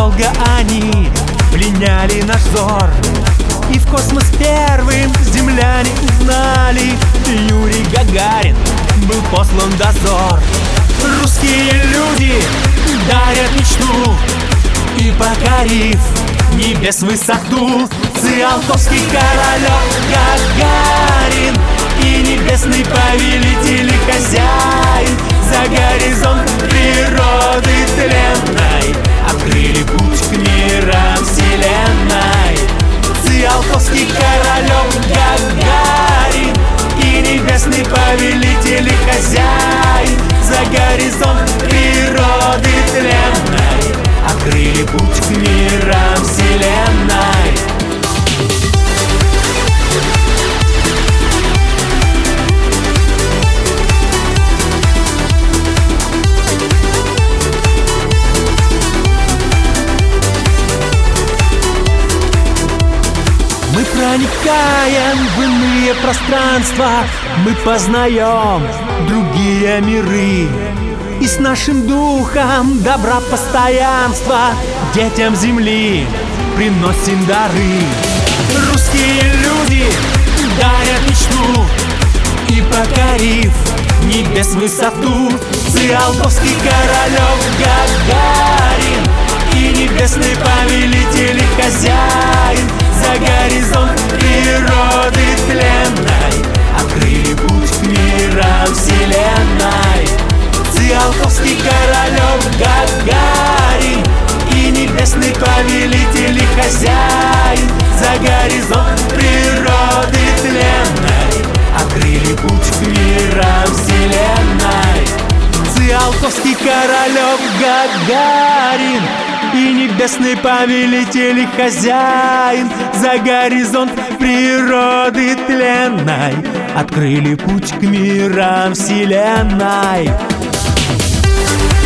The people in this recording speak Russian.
долго они пленяли наш взор, и в космос первым земляне узнали: Юрий Гагарин был послан в дозор. Русские люди дарят мечту, и покорив небес высоту, циолковский королек Гагарин и небесный повелитель и хозяин за горизонт природы тленной открыли путь к мирам вселенной. Циолковский королек Гагарин и небесный повелитель и хозяин за горизонт природы тленной открыли путь к мирам вселенной. Мы проникаем в иные пространства, мы познаем другие миры, и с нашим духом добра постоянства детям земли приносим дары. Русские люди дарят мечту, и покорив небес высоту, циолковский королек Гагарин и небесный повелитель и хозяин за горизонт природы тленной открыли путь к мирам вселенной. Циолковский королек Гагарин и небесный повелитель и хозяин за горизонт природы тленной открыли путь к мирам вселенной. Циолковский королек Гагарин и небесный повелитель и хозяин за горизонт природы тленной открыли путь к мирам вселенной.